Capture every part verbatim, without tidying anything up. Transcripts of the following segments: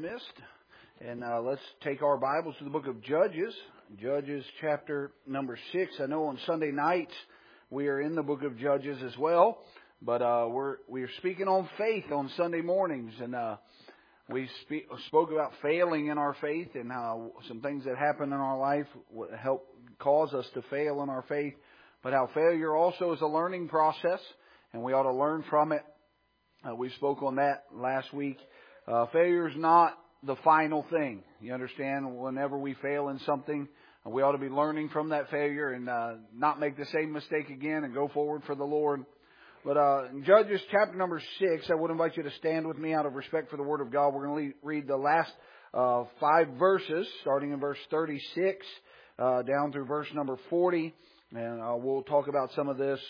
dismissed. And uh, let's take our Bibles to the book of Judges. Judges chapter number six. I know on Sunday nights we are in the book of Judges as well. But uh, we're we are speaking on faith on Sunday mornings. And uh, we speak, spoke about failing in our faith and how some things that happen in our life help cause us to fail in our faith. But how failure also is a learning process. And we ought to learn from it. Uh, we spoke on that last week. Uh, failure is not the final thing. You understand? Whenever we fail in something, we ought to be learning from that failure and uh, not make the same mistake again and go forward for the Lord. But uh, in Judges chapter number six, I would invite you to stand with me out of respect for the Word of God. We're going to read the last uh, five verses, starting in verse thirty-six uh, down through verse number forty. And uh, we'll talk about some of this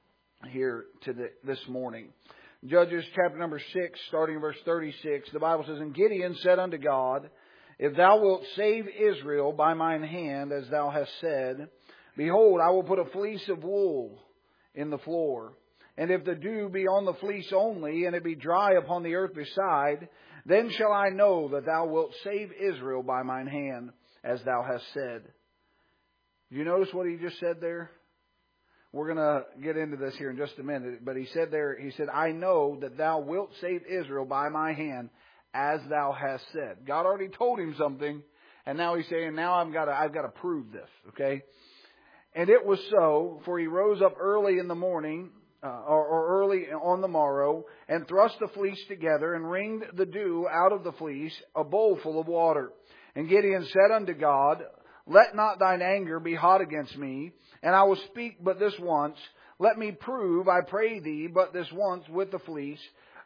here to the, this morning. Judges chapter number six, starting in verse thirty-six, the Bible says, And Gideon said unto God, If thou wilt save Israel by mine hand, as thou hast said, behold, I will put a fleece of wool in the floor. And if the dew be on the fleece only, and it be dry upon the earth beside, then shall I know that thou wilt save Israel by mine hand, as thou hast said. Do you notice what he just said there? We're going to get into this here in just a minute. But he said there, he said, I know that thou wilt save Israel by my hand, as thou hast said. God already told him something. And now he's saying, now I've got to, I've got to prove this. Okay. And it was so, for he rose up early in the morning, uh, or, or early on the morrow, and thrust the fleece together, and wringed the dew out of the fleece, a bowl full of water. And Gideon said unto God, Let not thine anger be hot against me, and I will speak but this once. Let me prove, I pray thee, but this once with the fleece.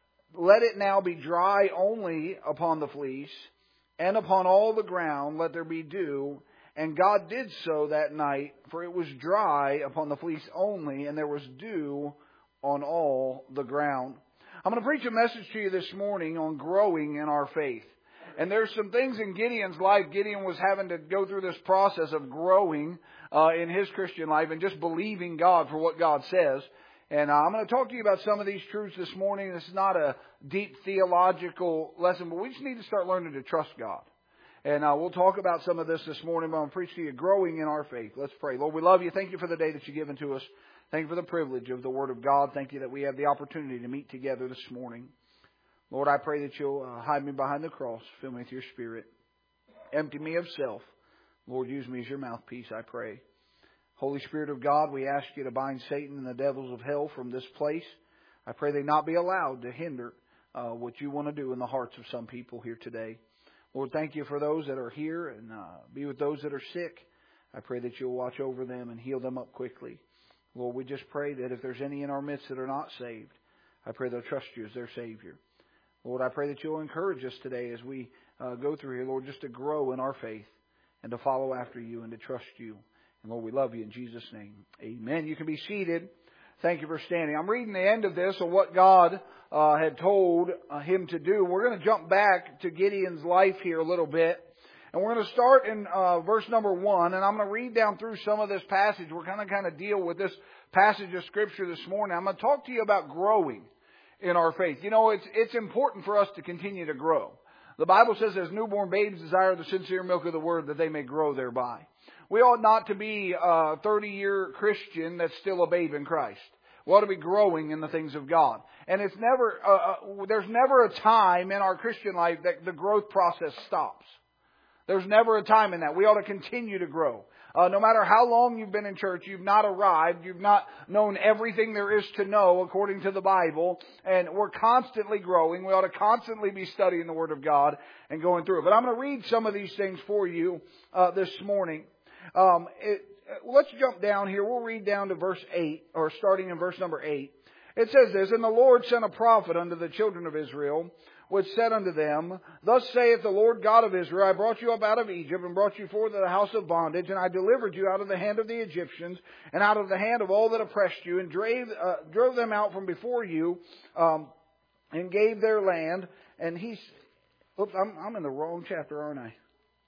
Let it now be dry only upon the fleece, and upon all the ground let there be dew. And God did so that night, for it was dry upon the fleece only, and there was dew on all the ground. I'm going to preach a message to you this morning on growing in our faith. And there's some things in Gideon's life. Gideon was having to go through this process of growing uh, in his Christian life and just believing God for what God says. And uh, I'm going to talk to you about some of these truths this morning. This is not a deep theological lesson, but we just need to start learning to trust God. And uh, we'll talk about some of this this morning, but I'm going to preach to you growing in our faith. Let's pray. Lord, we love you. Thank you for the day that you've given to us. Thank you for the privilege of the Word of God. Thank you that we have the opportunity to meet together this morning. Lord, I pray that you'll uh, hide me behind the cross. Fill me with your Spirit. Empty me of self. Lord, use me as your mouthpiece, I pray. Holy Spirit of God, we ask you to bind Satan and the devils of hell from this place. I pray they not be allowed to hinder uh, what you want to do in the hearts of some people here today. Lord, thank you for those that are here, and uh, be with those that are sick. I pray that you'll watch over them and heal them up quickly. Lord, we just pray that if there's any in our midst that are not saved, I pray they'll trust you as their Savior. Lord, I pray that you'll encourage us today as we uh, go through here, Lord, just to grow in our faith and to follow after you and to trust you. And Lord, we love you in Jesus' name. Amen. You can be seated. Thank you for standing. I'm reading the end of this of what God uh, had told uh, him to do. We're going to jump back to Gideon's life here a little bit. And we're going to start in uh, verse number one. And I'm going to read down through some of this passage. We're going to kind of deal with this passage of Scripture this morning. I'm going to talk to you about growing in our faith. You know, it's it's important for us to continue to grow. The Bible says, as newborn babes desire the sincere milk of the Word, that they may grow thereby. We ought not to be a thirty-year Christian that's still a babe in Christ. We ought to be growing in the things of God. And it's never, uh, uh, there's never a time in our Christian life that the growth process stops. There's never a time in that. We ought to continue to grow. Uh, no matter how long you've been in church, you've not arrived. You've not known everything there is to know according to the Bible. And we're constantly growing. We ought to constantly be studying the Word of God and going through it. But I'm going to read some of these things for you uh, this morning. Um, it, let's jump down here. We'll read down to verse eight, or starting in verse number eight. It says this, And the Lord sent a prophet unto the children of Israel, which said unto them, Thus saith the Lord God of Israel, I brought you up out of Egypt, and brought you forth of the house of bondage, and I delivered you out of the hand of the Egyptians, and out of the hand of all that oppressed you, and drave, uh, drove them out from before you, um, and gave their land. And he's, oops, I'm, I'm in the wrong chapter, aren't I?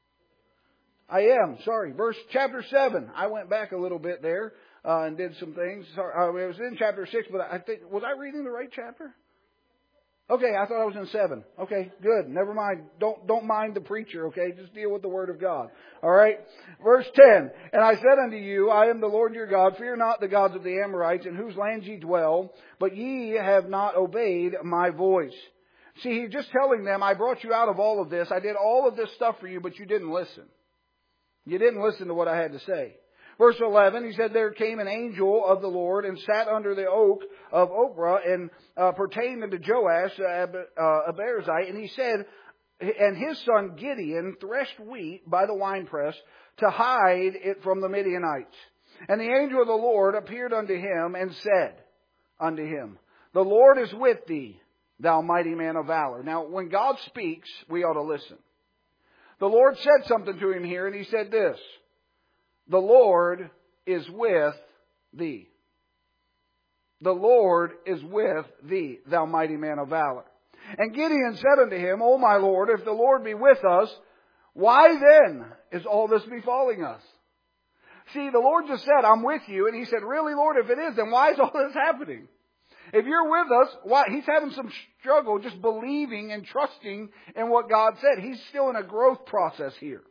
I am, sorry. Verse chapter seven. I went back a little bit there uh, and did some things. Sorry, uh, it was in chapter six, but I think, was I reading the right chapter? Okay, I thought I was in seven. Okay, good. Never mind. Don't don't mind the preacher, okay? Just deal with the Word of God. All right? Verse ten. And I said unto you, I am the Lord your God. Fear not the gods of the Amorites, in whose lands ye dwell, but ye have not obeyed my voice. See, he's just telling them, I brought you out of all of this. I did all of this stuff for you, but you didn't listen. You didn't listen to what I had to say. Verse eleven, he said, there came an angel of the Lord and sat under the oak of Ophrah and uh, pertained unto Joash, uh, uh, a Abiezrite. And he said, and his son Gideon threshed wheat by the winepress to hide it from the Midianites. And the angel of the Lord appeared unto him and said unto him, the Lord is with thee, thou mighty man of valor. Now, when God speaks, we ought to listen. The Lord said something to him here, and he said this, the Lord is with thee. The Lord is with thee, thou mighty man of valor. And Gideon said unto him, O my Lord, if the Lord be with us, why then is all this befalling us? See, the Lord just said, I'm with you. And he said, really, Lord, if it is, then why is all this happening? If you're with us, why? He's having some struggle just believing and trusting in what God said. He's still in a growth process here.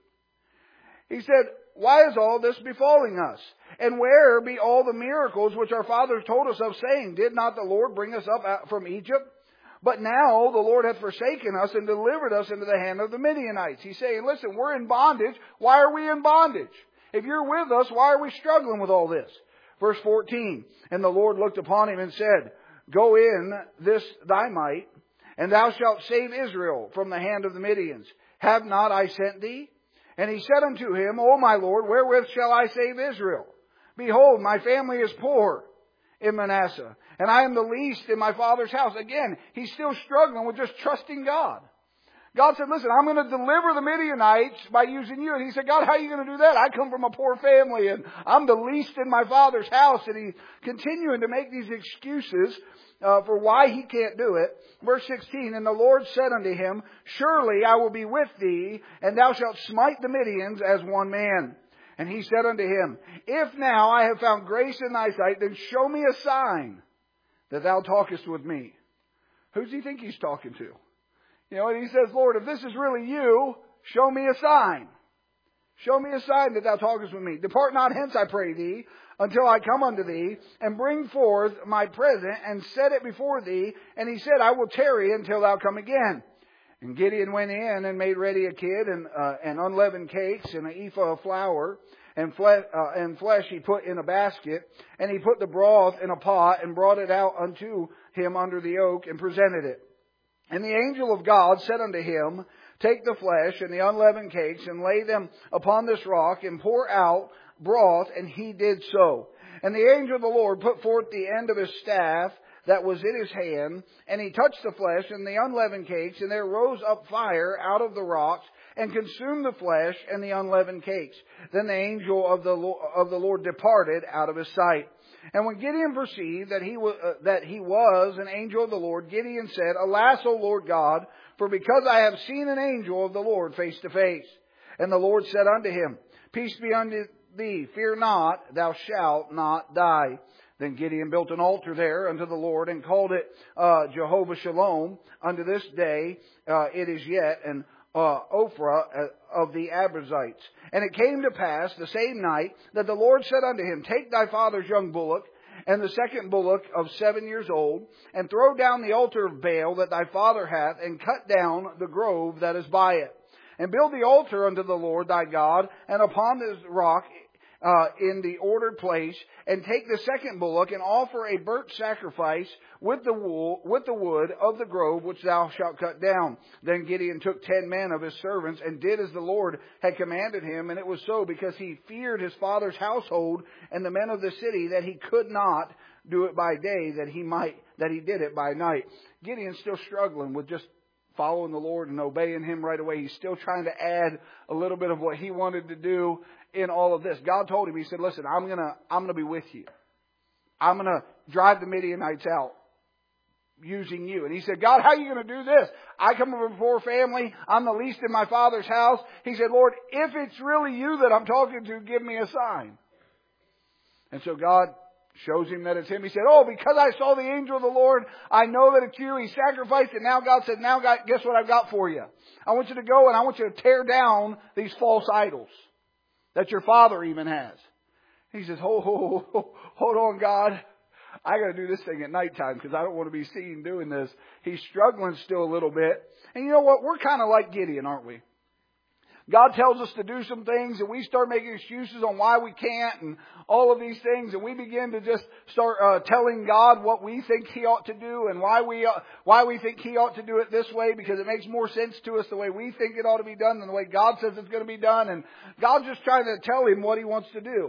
He said, why is all this befalling us? And where be all the miracles which our fathers told us of, saying, did not the Lord bring us up from Egypt? But now the Lord hath forsaken us and delivered us into the hand of the Midianites. He's saying, listen, we're in bondage. Why are we in bondage? If you're with us, why are we struggling with all this? Verse fourteen, and the Lord looked upon him and said, go in this thy might, and thou shalt save Israel from the hand of the Midians. Have not I sent thee? And he said unto him, O my Lord, wherewith shall I save Israel? Behold, my family is poor in Manasseh, and I am the least in my father's house. Again, he's still struggling with just trusting God. God said, listen, I'm going to deliver the Midianites by using you. And he said, God, how are you going to do that? I come from a poor family, and I'm the least in my father's house. And he's continuing to make these excuses Uh, for why he can't do it. Verse sixteen, and the Lord said unto him, surely I will be with thee, and thou shalt smite the Midians as one man. And he said unto him, if now I have found grace in thy sight, then show me a sign that thou talkest with me. Who does he think he's talking to? You know, and he says, Lord, if this is really you, show me a sign. Show me a sign that thou talkest with me. Depart not hence, I pray thee, until I come unto thee, and bring forth my present, and set it before thee. And he said, I will tarry until thou come again. And Gideon went in and made ready a kid, and, uh, and unleavened cakes, and an ephah of flour, and flesh, uh, and flesh he put in a basket. And he put the broth in a pot, and brought it out unto him under the oak, and presented it. And the angel of God said unto him, take the flesh and the unleavened cakes, and lay them upon this rock, and pour out broth. And he did so. And the angel of the Lord put forth the end of his staff that was in his hand, and he touched the flesh and the unleavened cakes, and there rose up fire out of the rocks, and consumed the flesh and the unleavened cakes. Then the angel of the Lord, of the Lord departed out of his sight. And when Gideon perceived that he was uh, that he was an angel of the Lord, Gideon said, Alas, O Lord God, for because I have seen an angel of the Lord face to face. And the Lord said unto him, Peace be unto thee, fear not, thou shalt not die. Then Gideon built an altar there unto the Lord, and called it uh, Jehovah Shalom. Unto this day uh, it is yet an uh, Ophrah of the Abiezrites. And it came to pass the same night that the Lord said unto him, Take thy father's young bullock, and the second bullock of seven years old, and throw down the altar of Baal that thy father hath, and cut down the grove that is by it. And build the altar unto the Lord thy God, and upon this rock uh, in the ordered place, and take the second bullock, and offer a burnt sacrifice with the wool, with the wood of the grove which thou shalt cut down. Then Gideon took ten men of his servants, and did as the Lord had commanded him. And it was so, because he feared his father's household and the men of the city, that he could not do it by day, that he might that he did it by night. Gideon's still struggling with just following the Lord and obeying Him right away. He's still trying to add a little bit of what he wanted to do in all of this. God told him, He said, listen, I'm going to I'm gonna be with you. I'm going to drive the Midianites out using you. And he said, God, how are you going to do this? I come from a poor family. I'm the least in my father's house. He said, Lord, if it's really you that I'm talking to, give me a sign. And so God Shows him that it's him. He said, oh, because I saw the angel of the Lord, I know that it's you. He sacrificed, and now God said, now God, guess what I've got for you? I want you to go and I want you to tear down these false idols that your father even has. He says, hold, hold, hold, hold on, God. I got to do this thing at nighttime because I don't want to be seen doing this. He's struggling still a little bit. And you know what? We're kind of like Gideon, aren't we? God tells us to do some things and we start making excuses on why we can't and all of these things, and we begin to just start uh, telling God what we think He ought to do and why we uh, why we think He ought to do it this way because it makes more sense to us the way we think it ought to be done than the way God says it's going to be done, and God's just trying to tell him what He wants to do.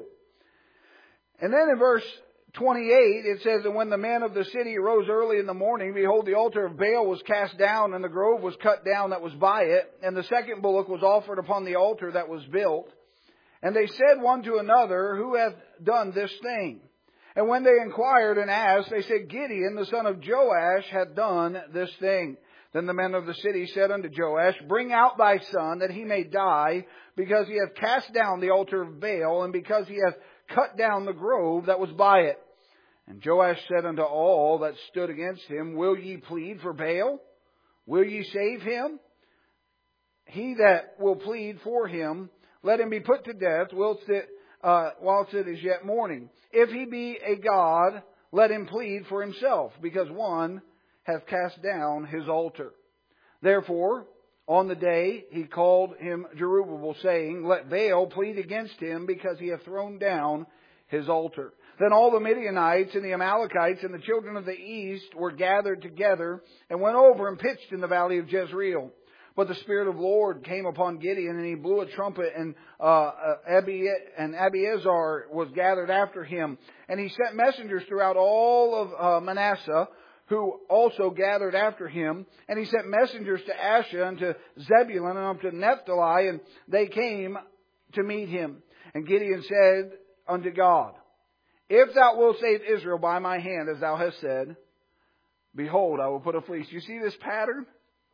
And then in verse twenty-eight, it says, and when the men of the city arose early in the morning, behold, the altar of Baal was cast down, and the grove was cut down that was by it, and the second bullock was offered upon the altar that was built. And they said one to another, who hath done this thing? And when they inquired and asked, they said, Gideon, the son of Joash, hath done this thing. Then the men of the city said unto Joash, bring out thy son, that he may die, because he hath cast down the altar of Baal, and because he hath cut down the grove that was by it. And Joash said unto all that stood against him, will ye plead for Baal? Will ye save him? He that will plead for him, let him be put to death whilst it, uh, whilst it is yet morning. If he be a god, let him plead for himself, because one hath cast down his altar. Therefore, on the day he called him Jerubbaal, saying, let Baal plead against him, because he hath thrown down his altar. Then all the Midianites and the Amalekites and the children of the east were gathered together and went over and pitched in the valley of Jezreel. But the Spirit of the Lord came upon Gideon, and he blew a trumpet, and uh, Abi- and Abiezar was gathered after him. And he sent messengers throughout all of uh, Manasseh, who also gathered after him. And he sent messengers to Asher and to Zebulun and unto Naphtali, and they came to meet him. And Gideon said unto God, if thou wilt save Israel by my hand, as thou hast said, behold, I will put a fleece. You see this pattern?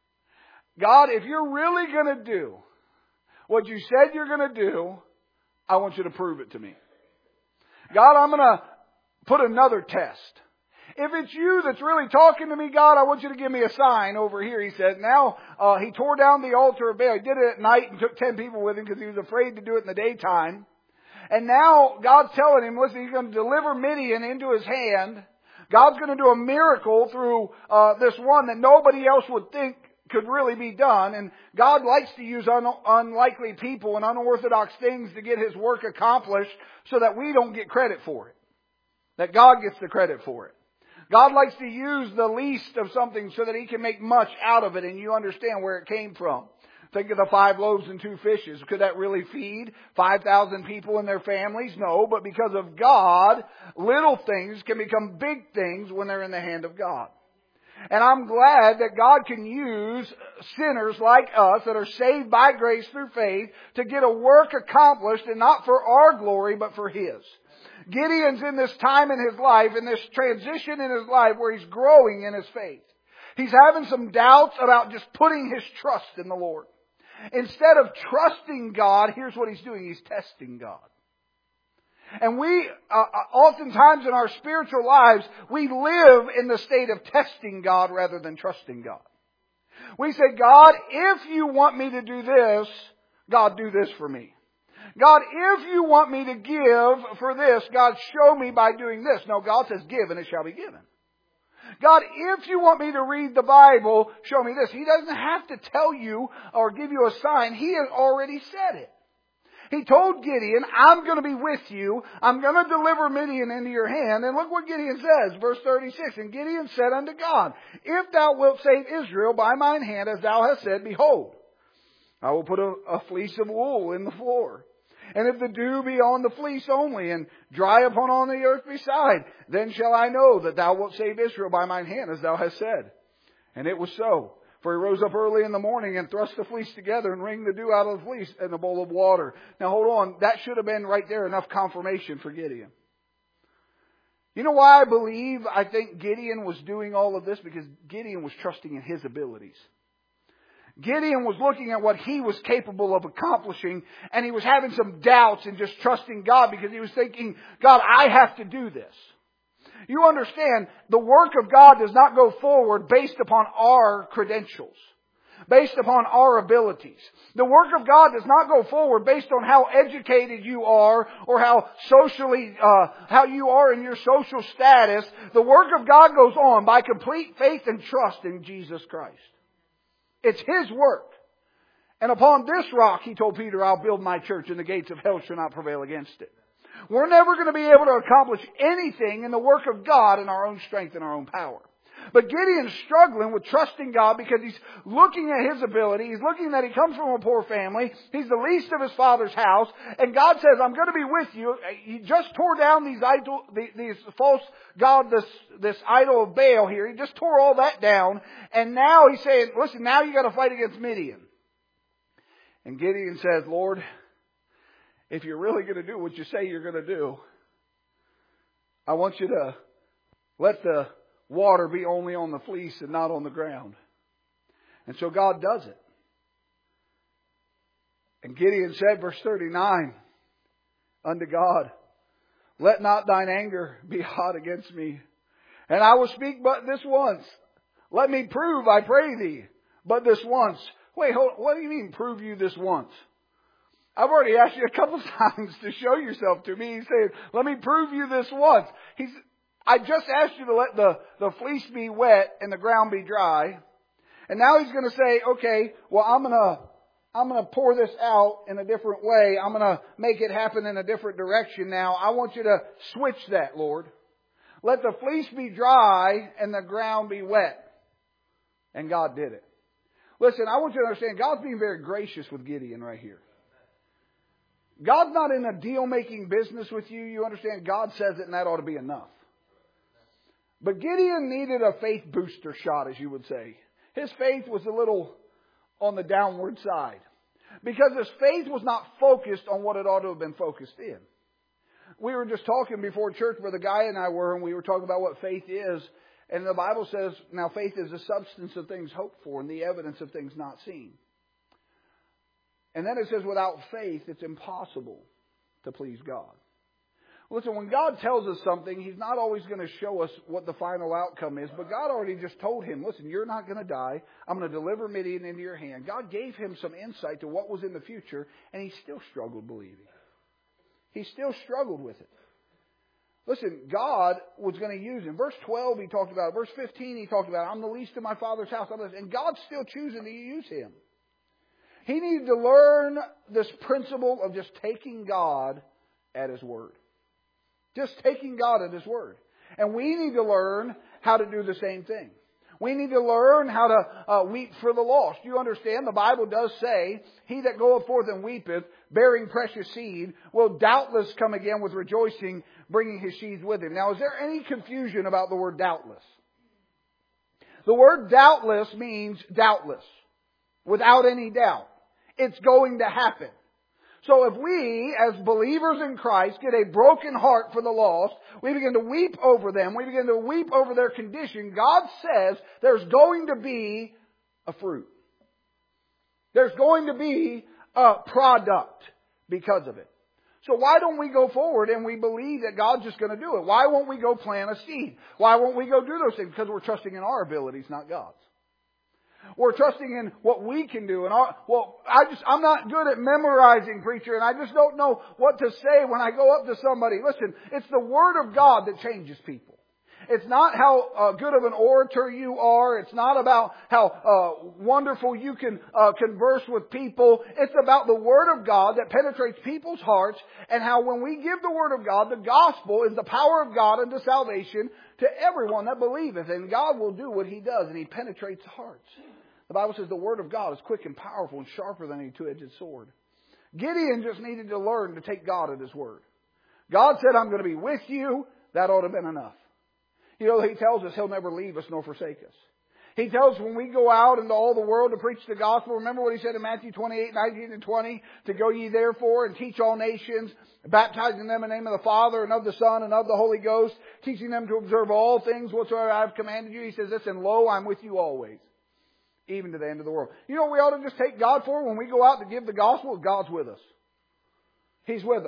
God, if you're really going to do what you said you're going to do, I want you to prove it to me. God, I'm going to put another test. If it's you that's really talking to me, God, I want you to give me a sign over here, he said. Now, uh, he tore down the altar of Baal. He did it at night and took ten people with him because he was afraid to do it in the daytime. And now God's telling him, listen, he's going to deliver Midian into his hand. God's going to do a miracle through uh, this one that nobody else would think could really be done. And God likes to use un- unlikely people and unorthodox things to get His work accomplished so that we don't get credit for it. That God gets the credit for it. God likes to use the least of something so that He can make much out of it and you understand where it came from. Think of the five loaves and two fishes. Could that really feed five thousand people and their families? No, but because of God, little things can become big things when they're in the hand of God. And I'm glad that God can use sinners like us that are saved by grace through faith to get a work accomplished, and not for our glory, but for His. Gideon's in this time in his life, in this transition in his life where he's growing in his faith. He's having some doubts about just putting his trust in the Lord. Instead of trusting God, here's what he's doing. He's testing God. And we, uh, oftentimes in our spiritual lives, we live in the state of testing God rather than trusting God. We say, God, if you want me to do this, God, do this for me. God, if you want me to give for this, God, show me by doing this. No, God says, give and it shall be given. God, if you want me to read the Bible, show me this. He doesn't have to tell you or give you a sign. He has already said it. He told Gideon, I'm going to be with you. I'm going to deliver Midian into your hand. And look what Gideon says, verse thirty-six. And Gideon said unto God, if thou wilt save Israel by mine hand, as thou hast said, behold, I will put a, a fleece of wool in the floor. And if the dew be on the fleece only, and dry upon all the earth beside, then shall I know that thou wilt save Israel by mine hand, as thou hast said. And it was so. For he rose up early in the morning and thrust the fleece together and wringed the dew out of the fleece in a bowl of water. Now hold on, that should have been right there enough confirmation for Gideon. You know why I believe, I think Gideon was doing all of this? Because Gideon was trusting in his abilities. Gideon was looking at what he was capable of accomplishing, and he was having some doubts and just trusting God because he was thinking, God, I have to do this. You understand, the work of God does not go forward based upon our credentials, based upon our abilities. The work of God does not go forward based on how educated you are or how socially, uh, how you are in your social status. The work of God goes on by complete faith and trust in Jesus Christ. It's His work. And upon this rock, He told Peter, I'll build my church and the gates of hell shall not prevail against it. We're never going to be able to accomplish anything in the work of God in our own strength and our own power. But Gideon's struggling with trusting God because he's looking at his ability. He's looking that he comes from a poor family. He's the least of his father's house. And God says, I'm going to be with you. He just tore down these idol, these false god, this, this idol of Baal here. He just tore all that down. And now he's saying, listen, now you got to fight against Midian. And Gideon says, Lord, if you're really going to do what you say you're going to do, I want you to let the water be only on the fleece and not on the ground. And so God does it. And Gideon said, verse thirty-nine, unto God, let not thine anger be hot against me, and I will speak but this once. Let me prove, I pray thee, but this once. Wait, hold, what do you mean prove you this once? I've already asked you a couple times to show yourself to me. He's saying, let me prove you this once. He's, I just asked you to let the, the fleece be wet and the ground be dry. And now he's going to say, okay, well, I'm going to, I'm going to pour this out in a different way. I'm going to make it happen in a different direction now. I want you to switch that, Lord. Let the fleece be dry and the ground be wet. And God did it. Listen, I want you to understand, God's being very gracious with Gideon right here. God's not in a deal-making business with you. You understand? God says it and that ought to be enough. But Gideon needed a faith booster shot, as you would say. His faith was a little on the downward side. Because his faith was not focused on what it ought to have been focused in. We were just talking before church where the guy and I were, and we were talking about what faith is. And the Bible says, now faith is the substance of things hoped for and the evidence of things not seen. And then it says, without faith, it's impossible to please God. Listen, when God tells us something, He's not always going to show us what the final outcome is. But God already just told him, listen, you're not going to die. I'm going to deliver Midian into your hand. God gave him some insight to what was in the future, and he still struggled believing. He still struggled with it. Listen, God was going to use him. Verse twelve, He talked about it. Verse fifteen, He talked about it. I'm the least in my Father's house. And God's still choosing to use him. He needed to learn this principle of just taking God at His word. Just taking God at His word. And we need to learn how to do the same thing. We need to learn how to uh, weep for the lost. You understand, the Bible does say, He that goeth forth and weepeth, bearing precious seed, will doubtless come again with rejoicing, bringing his sheaves with him. Now, is there any confusion about the word doubtless? The word doubtless means doubtless. Without any doubt. It's going to happen. So if we, as believers in Christ, get a broken heart for the lost, we begin to weep over them, we begin to weep over their condition, God says there's going to be a fruit. There's going to be a product because of it. So why don't we go forward and we believe that God's just going to do it? Why won't we go plant a seed? Why won't we go do those things? Because we're trusting in our abilities, not God's. We're trusting in what we can do. And our, well, I just, I'm not good at memorizing, preacher, and I just don't know what to say when I go up to somebody. Listen, it's the Word of God that changes people. It's not how uh, good of an orator you are. It's not about how uh, wonderful you can uh, converse with people. It's about the Word of God that penetrates people's hearts, and how when we give the Word of God, the gospel is the power of God unto salvation to everyone that believeth. And God will do what He does, and He penetrates hearts. The Bible says the Word of God is quick and powerful and sharper than any two-edged sword. Gideon just needed to learn to take God at His word. God said, I'm going to be with you. That ought to have been enough. You know, He tells us He'll never leave us nor forsake us. He tells us when we go out into all the world to preach the gospel, remember what He said in Matthew twenty-eight, nineteen and twenty, to go ye therefore and teach all nations, baptizing them in the name of the Father and of the Son and of the Holy Ghost, teaching them to observe all things whatsoever I have commanded you. He says, listen, lo, I'm with you always, even to the end of the world. You know what we ought to just take God for when we go out to give the gospel? God's with us. He's with us.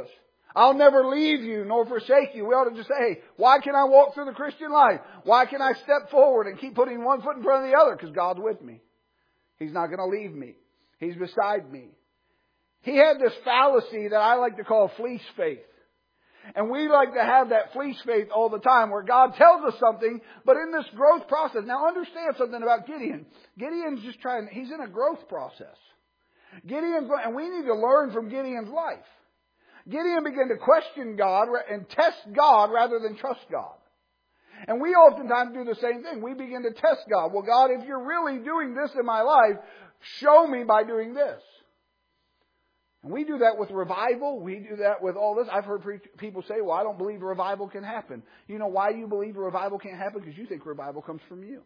I'll never leave you nor forsake you. We ought to just say, hey, why can I walk through the Christian life? Why can I step forward and keep putting one foot in front of the other? Because God's with me. He's not going to leave me. He's beside me. He had this fallacy that I like to call fleece faith. And we like to have that fleece faith all the time where God tells us something, but in this growth process. Now understand something about Gideon. Gideon's just trying, he's in a growth process. Gideon's, and we need to learn from Gideon's life. Gideon began to question God and test God rather than trust God. And we oftentimes do the same thing. We begin to test God. Well, God, if you're really doing this in my life, show me by doing this. And we do that with revival. We do that with all this. I've heard pre- people say, well, I don't believe revival can happen. You know why you believe revival can't happen? Because you think revival comes from you.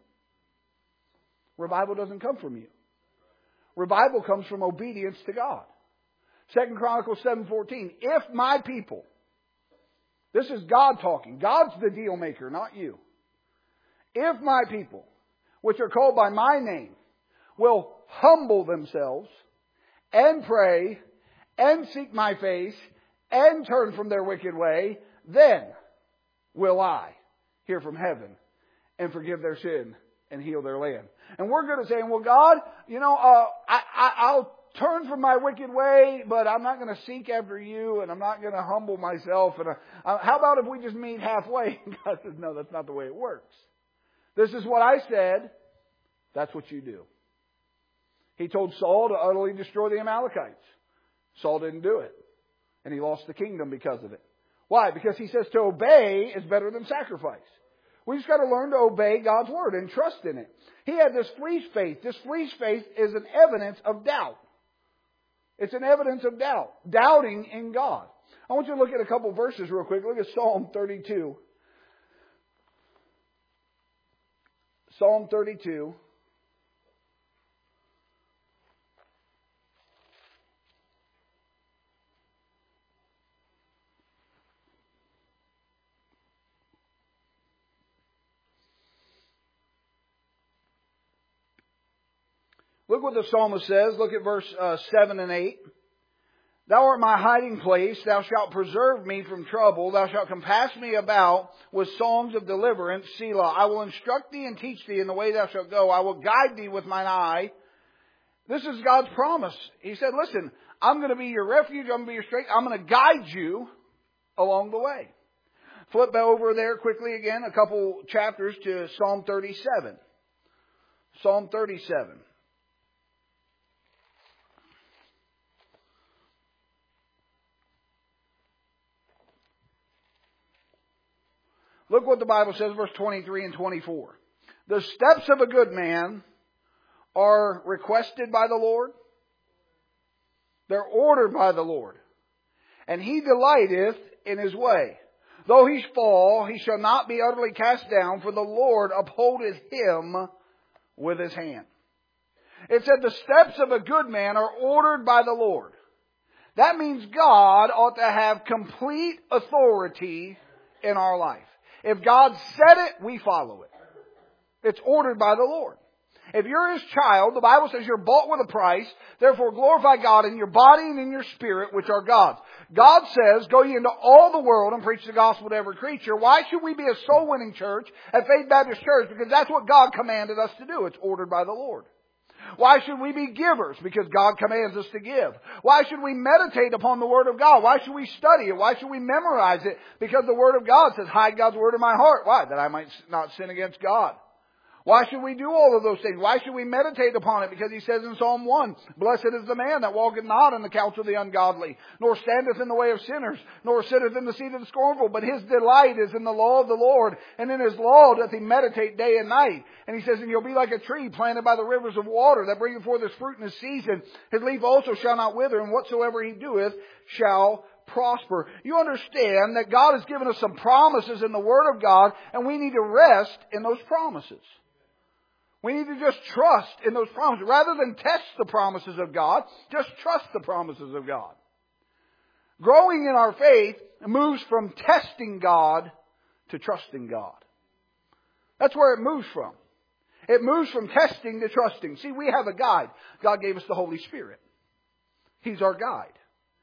Revival doesn't come from you. Revival comes from obedience to God. Second Chronicles seven fourteen. If my people, this is God talking. God's the deal maker, not you. If my people, which are called by my name, will humble themselves and pray and seek my face and turn from their wicked way, then will I hear from heaven and forgive their sin and heal their land. And we're good at saying, well, God, you know, uh, I, I, I'll turn from my wicked way, but I'm not going to seek after you, and I'm not going to humble myself. And uh, how about if we just meet halfway? And God says, no, that's not the way it works. This is what I said. That's what you do. He told Saul to utterly destroy the Amalekites. Saul didn't do it. And he lost the kingdom because of it. Why? Because he says to obey is better than sacrifice. We just got to learn to obey God's word and trust in it. He had this fleece faith. This fleece faith is an evidence of doubt. It's an evidence of doubt. Doubting in God. I want you to look at a couple verses real quick. Look at Psalm thirty-two. Psalm thirty-two. Look what the psalmist says. Look at verse uh, seven and eight. Thou art my hiding place. Thou shalt preserve me from trouble. Thou shalt compass me about with songs of deliverance. Selah. I will instruct thee and teach thee in the way thou shalt go. I will guide thee with mine eye. This is God's promise. He said, listen, I'm going to be your refuge. I'm going to be your strength. I'm going to guide you along the way. Flip over there quickly again, a couple chapters to Psalm thirty-seven. Psalm thirty-seven. Look what the Bible says, verse twenty-three and twenty-four. The steps of a good man are requested by the Lord. They're ordered by the Lord. And he delighteth in his way. Though he fall, he shall not be utterly cast down, for the Lord upholdeth him with his hand. It said the steps of a good man are ordered by the Lord. That means God ought to have complete authority in our life. If God said it, we follow it. It's ordered by the Lord. If you're His child, the Bible says you're bought with a price. Therefore glorify God in your body and in your spirit, which are God's. God says, go ye into all the world and preach the gospel to every creature. Why should we be a soul winning church at Faith Baptist Church? Because that's what God commanded us to do. It's ordered by the Lord. Why should we be givers? Because God commands us to give. Why should we meditate upon the Word of God? Why should we study it? Why should we memorize it? Because the Word of God says, hide God's Word in my heart. Why? That I might not sin against God. Why should we do all of those things? Why should we meditate upon it? Because he says in Psalm one, blessed is the man that walketh not in the counsel of the ungodly, nor standeth in the way of sinners, nor sitteth in the seat of the scornful, but his delight is in the law of the Lord, and in his law doth he meditate day and night. And he says, and you'll be like a tree planted by the rivers of water, that bringeth forth his fruit in his season. His leaf also shall not wither, and whatsoever he doeth shall prosper. You understand that God has given us some promises in the Word of God, and we need to rest in those promises. We need to just trust in those promises. Rather than test the promises of God, just trust the promises of God. Growing in our faith moves from testing God to trusting God. That's where it moves from. It moves from testing to trusting. See, we have a guide. God gave us the Holy Spirit. He's our guide.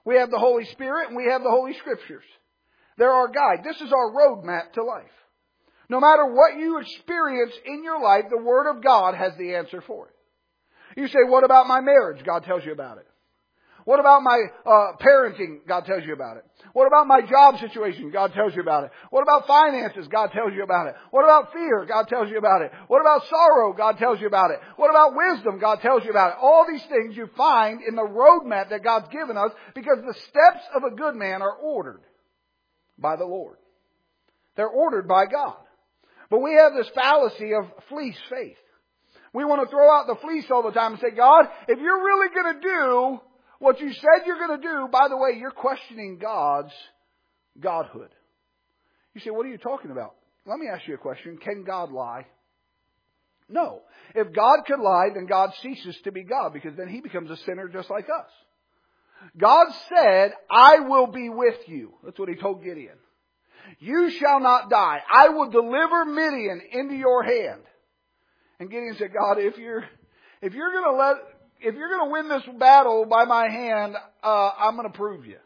We have the Holy Spirit and we have the Holy Scriptures. They're our guide. This is our roadmap to life. No matter what you experience in your life, the Word of God has the answer for it. You say, what about my marriage? God tells you about it. What about my uh, parenting? God tells you about it. What about my job situation? God tells you about it. What about finances? God tells you about it. What about fear? God tells you about it. What about sorrow? God tells you about it. What about wisdom? God tells you about it. All these things you find in the roadmap that God's given us, because the steps of a good man are ordered by the Lord. They're ordered by God. But we have this fallacy of fleece faith. We want to throw out the fleece all the time and say, God, if you're really going to do what you said you're going to do, by the way, you're questioning God's godhood. You say, what are you talking about? Let me ask you a question. Can God lie? No. If God could lie, then God ceases to be God, because then He becomes a sinner just like us. God said, I will be with you. That's what He told Gideon. You shall not die. I will deliver Midian into your hand. And Gideon said, God, if you're, if you're going to let, if you're going to win this battle by my hand, uh, I'm going to prove you.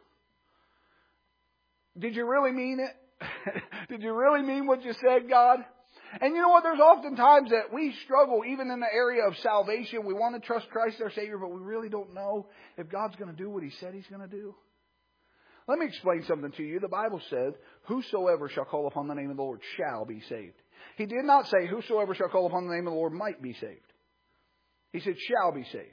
Did you really mean it? Did you really mean what you said, God? And you know what? There's often times that we struggle, even in the area of salvation. We want to trust Christ our Savior, but we really don't know if God's going to do what He said He's going to do. Let me explain something to you. The Bible said, whosoever shall call upon the name of the Lord shall be saved. He did not say, whosoever shall call upon the name of the Lord might be saved. He said, shall be saved.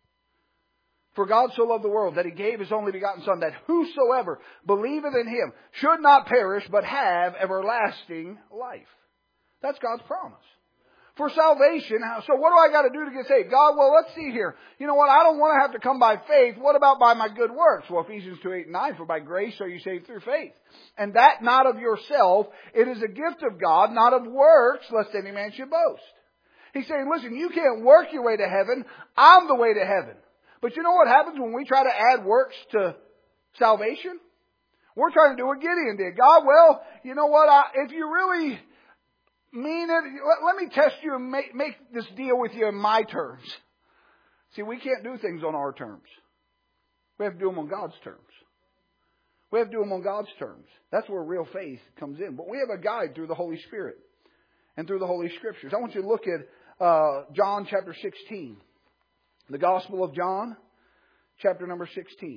For God so loved the world that He gave His only begotten Son, that whosoever believeth in Him should not perish, but have everlasting life. That's God's promise. For salvation, so what do I got to do to get saved? God, well, let's see here. You know what? I don't want to have to come by faith. What about by my good works? Well, Ephesians two, eight, and nine, for by grace are you saved through faith. And that not of yourself. It is a gift of God, not of works, lest any man should boast. He's saying, listen, you can't work your way to heaven. I'm the way to heaven. But you know what happens when we try to add works to salvation? We're trying to do what Gideon did. God, well, you know what? I, if you really mean it, let, let me test you and make, make this deal with you in my terms. See, we can't do things on our terms. We have to do them on God's terms. We have to do them on God's terms. That's where real faith comes in. But we have a guide through the Holy Spirit and through the Holy Scriptures. I want you to look at uh, John chapter sixteen. The Gospel of John, chapter number sixteen.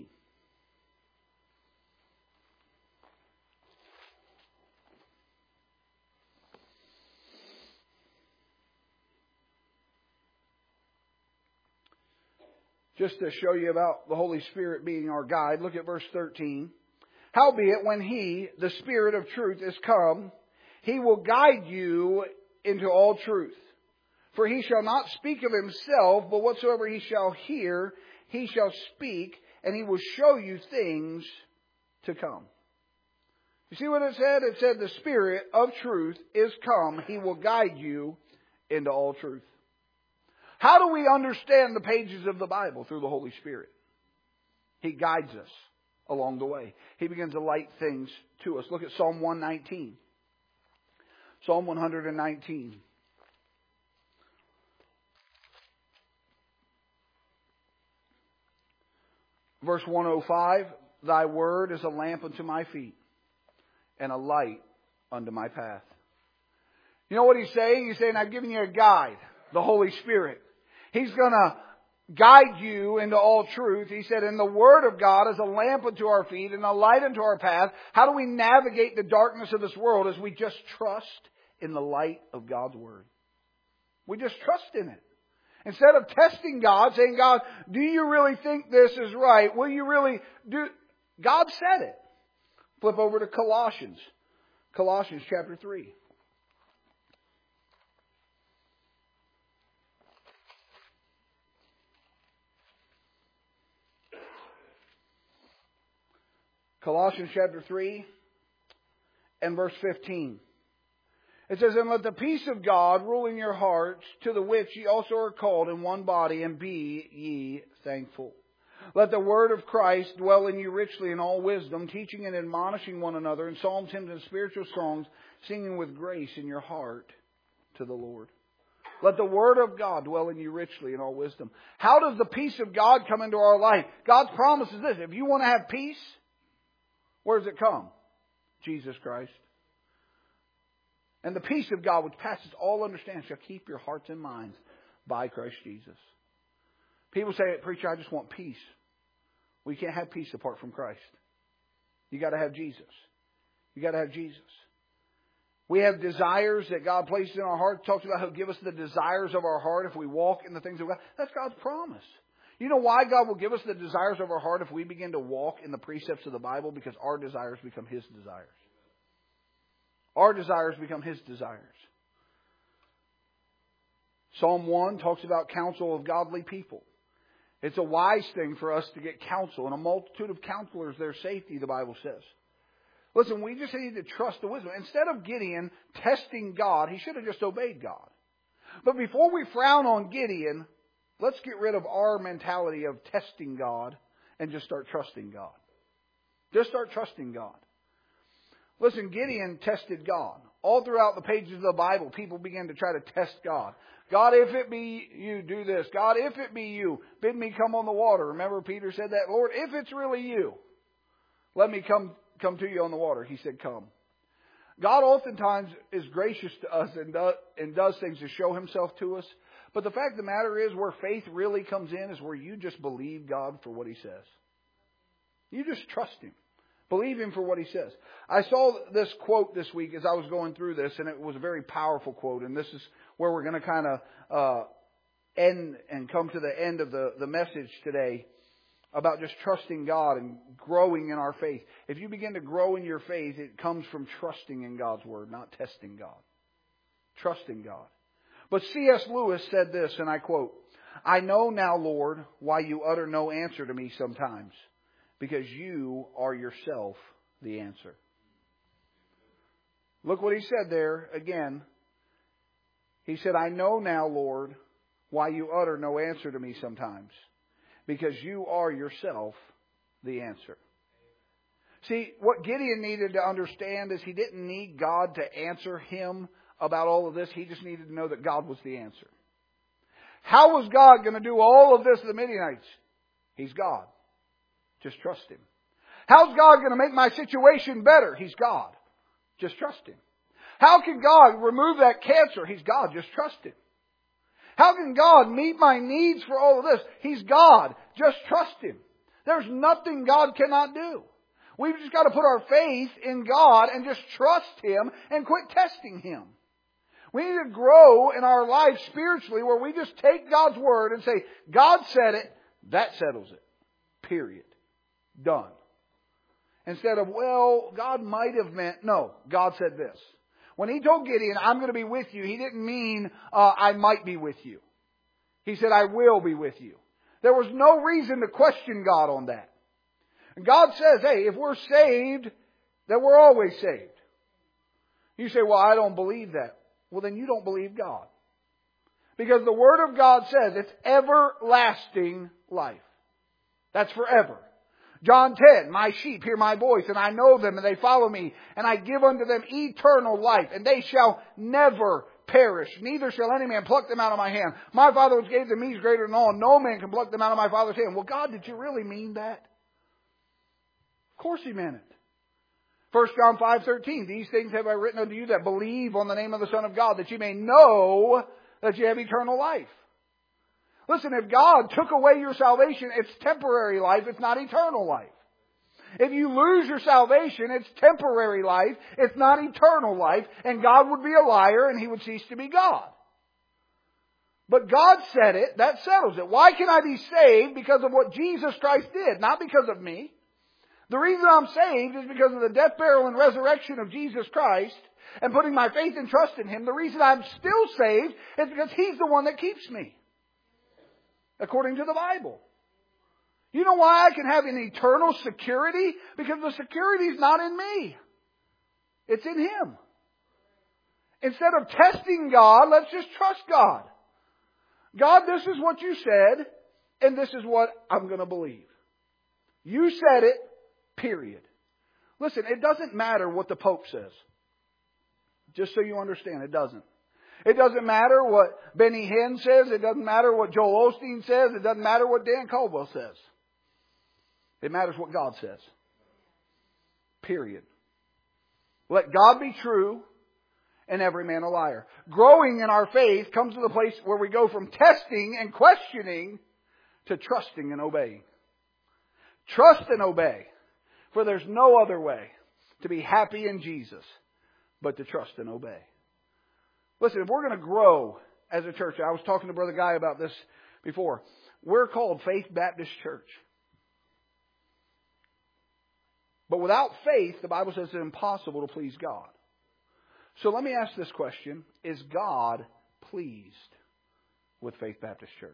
Just to show you about the Holy Spirit being our guide, look at verse thirteen. Howbeit, when He, the Spirit of truth, is come, He will guide you into all truth. For He shall not speak of Himself, but whatsoever He shall hear, He shall speak, and He will show you things to come. You see what it said? It said the Spirit of truth is come. He will guide you into all truth. How do we understand the pages of the Bible? Through the Holy Spirit. He guides us along the way. He begins to light things to us. Look at Psalm one nineteen. Psalm one nineteen. Verse one oh five, Thy word is a lamp unto my feet and a light unto my path. You know what He's saying? He's saying, I've given you a guide, the Holy Spirit. He's going to guide you into all truth. He said, and the Word of God is a lamp unto our feet and a light unto our path. How do we navigate the darkness of this world? As we just trust in the light of God's Word. We just trust in it. Instead of testing God, saying, God, do you really think this is right? Will you really do? God said it. Flip over to Colossians. Colossians chapter three. Colossians chapter three and verse fifteen. It says, and let the peace of God rule in your hearts, to the which ye also are called in one body, and be ye thankful. Let the word of Christ dwell in you richly in all wisdom, teaching and admonishing one another in psalms, hymns, and spiritual songs, singing with grace in your heart to the Lord. Let the Word of God dwell in you richly in all wisdom. How does the peace of God come into our life? God's promise is this. If you want to have peace, where does it come? Jesus Christ. And the peace of God, which passes all understanding, shall keep your hearts and minds by Christ Jesus. People say, preacher, I just want peace. We can't have peace apart from Christ. You got to have Jesus. You got to have Jesus. We have desires that God places in our heart. Talks about He'll give us the desires of our heart if we walk in the things of God. That's God's promise. You know why God will give us the desires of our heart if we begin to walk in the precepts of the Bible? Because our desires become His desires. Our desires become His desires. Psalm one talks about counsel of godly people. It's a wise thing for us to get counsel. And a multitude of counselors, their safety, the Bible says. Listen, we just need to trust the wisdom. Instead of Gideon testing God, he should have just obeyed God. But before we frown on Gideon, let's get rid of our mentality of testing God and just start trusting God. Just start trusting God. Listen, Gideon tested God. All throughout the pages of the Bible, people began to try to test God. God, if it be you, do this. God, if it be you, bid me come on the water. Remember Peter said that? Lord, if it's really you, let me come come to you on the water. He said, come. God oftentimes is gracious to us and does, and does things to show Himself to us. But the fact of the matter is, where faith really comes in is where you just believe God for what He says. You just trust Him. Believe Him for what He says. I saw this quote this week as I was going through this, and it was a very powerful quote. And this is where we're going to kind of uh, end and come to the end of the, the message today about just trusting God and growing in our faith. If you begin to grow in your faith, it comes from trusting in God's Word, not testing God. Trusting God. But C S Lewis said this, and I quote, I know now, Lord, why you utter no answer to me sometimes. Because you are yourself the answer. Look what he said there again. He said, I know now, Lord, why you utter no answer to me sometimes. Because you are yourself the answer. See, what Gideon needed to understand is he didn't need God to answer him about all of this. He just needed to know that God was the answer. How was God going to do all of this to the Midianites? He's God. Just trust Him. How's God going to make my situation better? He's God. Just trust Him. How can God remove that cancer? He's God. Just trust Him. How can God meet my needs for all of this? He's God. Just trust Him. There's nothing God cannot do. We've just got to put our faith in God and just trust Him and quit testing Him. We need to grow in our life spiritually where we just take God's Word and say, God said it, that settles it. Period. Done. Instead of, well, God might have meant, no, God said this. When He told Gideon, I'm going to be with you, He didn't mean, uh, I might be with you. He said, I will be with you. There was no reason to question God on that. And God says, hey, if we're saved, then we're always saved. You say, well, I don't believe that. Well, then you don't believe God. Because the Word of God says it's everlasting life. That's forever. John ten, my sheep hear my voice, and I know them, and they follow me, and I give unto them eternal life, and they shall never perish, neither shall any man pluck them out of my hand. My Father which gave them me is greater than all, and no man can pluck them out of my Father's hand. Well, God, did you really mean that? Of course He meant it. First John five thirteen, these things have I written unto you that believe on the name of the Son of God, that you may know that you have eternal life. Listen, if God took away your salvation, it's temporary life. It's not eternal life. If you lose your salvation, it's temporary life. It's not eternal life. And God would be a liar and He would cease to be God. But God said it. That settles it. Why can I be saved? Because of what Jesus Christ did, not because of me. The reason I'm saved is because of the death, burial, and resurrection of Jesus Christ and putting my faith and trust in Him. The reason I'm still saved is because He's the one that keeps me. According to the Bible. You know why I can have an eternal security? Because the security is not in me. It's in Him. Instead of testing God, let's just trust God. God, this is what you said, and this is what I'm going to believe. You said it, period. Listen, it doesn't matter what the Pope says. Just so you understand, it doesn't. It doesn't matter what Benny Hinn says. It doesn't matter what Joel Osteen says. It doesn't matter what Dan Caldwell says. It matters what God says. Period. Let God be true and every man a liar. Growing in our faith comes to the place where we go from testing and questioning to trusting and obeying. Trust and obey. For there's no other way to be happy in Jesus but to trust and obey. Listen, if we're going to grow as a church, I was talking to Brother Guy about this before. We're called Faith Baptist Church. But without faith, the Bible says it's impossible to please God. So let me ask this question. Is God pleased with Faith Baptist Church?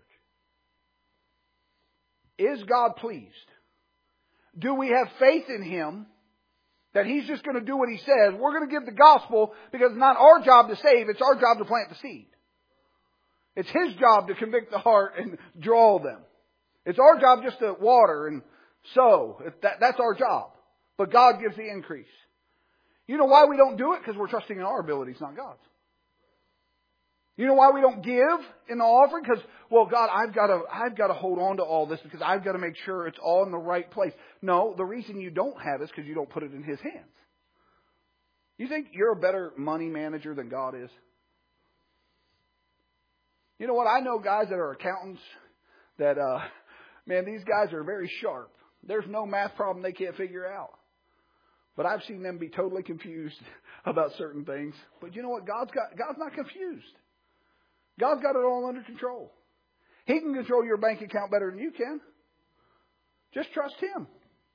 Is God pleased? Do we have faith in Him that He's just going to do what He says? We're going to give the gospel because it's not our job to save, it's our job to plant the seed. It's His job to convict the heart and draw them. It's our job just to water and sow. That, that's our job. But God gives the increase. You know why we don't do it? Because we're trusting in our abilities, not God's. You know why we don't give in the offering? Because, well, God, I've got to, I've got to hold on to all this because I've got to make sure it's all in the right place. No, the reason you don't have it is because you don't put it in His hands. You think you're a better money manager than God is? You know what? I know guys that are accountants that, uh, man, these guys are very sharp. There's no math problem they can't figure out. But I've seen them be totally confused about certain things. But you know what? God's got, God's not confused. God's got it all under control. He can control your bank account better than you can. Just trust Him.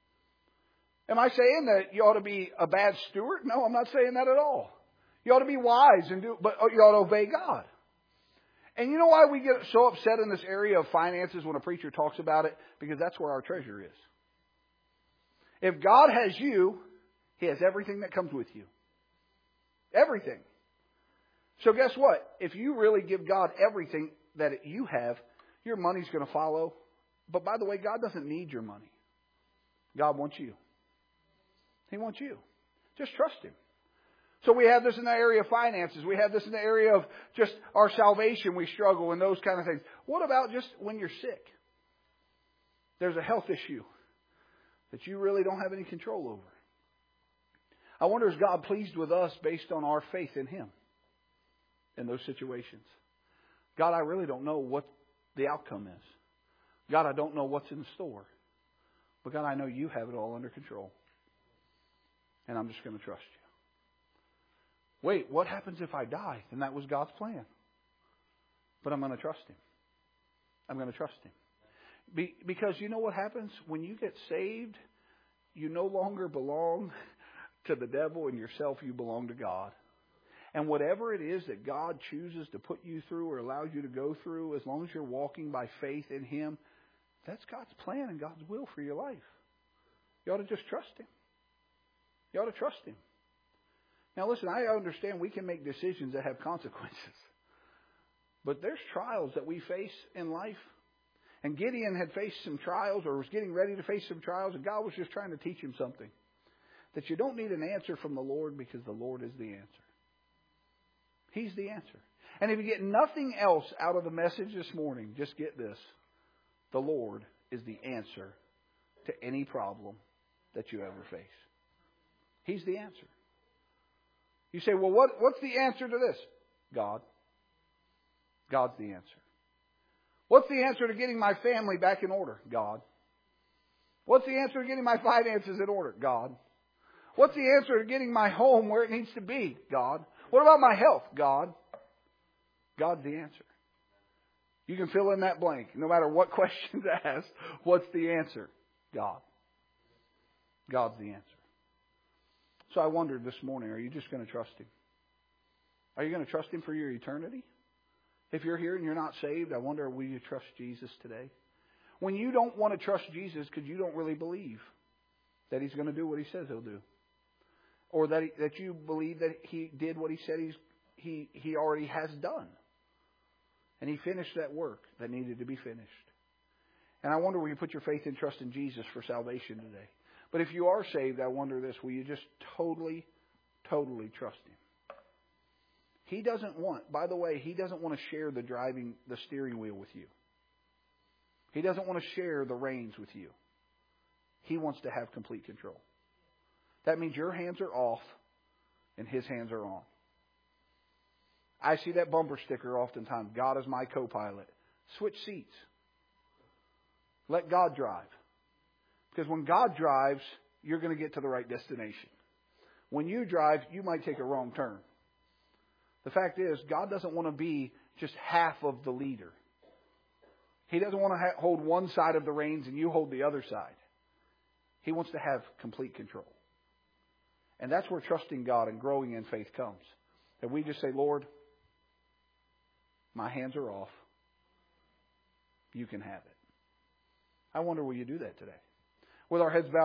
Am I saying that you ought to be a bad steward? No, I'm not saying that at all. You ought to be wise and do, but you ought to obey God. And you know why we get so upset in this area of finances when a preacher talks about it? Because that's where our treasure is. If God has you, He has everything that comes with you. Everything. So guess what? If you really give God everything that you have, your money's going to follow. But by the way, God doesn't need your money. God wants you. He wants you. Just trust Him. So we have this in the area of finances. We have this in the area of just our salvation. We struggle and those kind of things. What about just when you're sick? There's a health issue that you really don't have any control over. I wonder, is God pleased with us based on our faith in Him in those situations? God, I really don't know what the outcome is. God, I don't know what's in store. But God, I know You have it all under control. And I'm just going to trust You. Wait, what happens if I die? And that was God's plan. But I'm going to trust Him. I'm going to trust Him. Be, because you know what happens? When you get saved, you no longer belong to the devil and yourself. You belong to God. And whatever it is that God chooses to put you through or allows you to go through, as long as you're walking by faith in Him, that's God's plan and God's will for your life. You ought to just trust Him. You ought to trust Him. Now listen, I understand we can make decisions that have consequences. But there's trials that we face in life. And Gideon had faced some trials or was getting ready to face some trials. And God was just trying to teach him something. That you don't need an answer from the Lord because the Lord is the answer. He's the answer. And if you get nothing else out of the message this morning, just get this. The Lord is the answer to any problem that you ever face. He's the answer. You say, well, what, what's the answer to this? God. God's the answer. What's the answer to getting my family back in order? God. What's the answer to getting my finances in order? God. What's the answer to getting my home where it needs to be? God. What about my health? God. God's the answer. You can fill in that blank. No matter what question's asked, what's the answer? God. God's the answer. So I wondered this morning, are you just going to trust Him? Are you going to trust Him for your eternity? If you're here and you're not saved, I wonder, will you trust Jesus today? When you don't want to trust Jesus because you don't really believe that He's going to do what He says He'll do. Or that he, that you believe that He did what He said he's, he, he already has done. And He finished that work that needed to be finished. And I wonder, will you put your faith and trust in Jesus for salvation today? But if you are saved, I wonder this, will you just totally, totally trust Him? He doesn't want, by the way, He doesn't want to share the driving, the steering wheel with you. He doesn't want to share the reins with you. He wants to have complete control. That means your hands are off and His hands are on. I see that bumper sticker oftentimes. God is my co-pilot. Switch seats. Let God drive. Because when God drives, you're going to get to the right destination. When you drive, you might take a wrong turn. The fact is, God doesn't want to be just half of the leader. He doesn't want to ha- hold one side of the reins and you hold the other side. He wants to have complete control. And that's where trusting God and growing in faith comes. That we just say, Lord, my hands are off. You can have it. I wonder, will you do that today? With our heads bowed.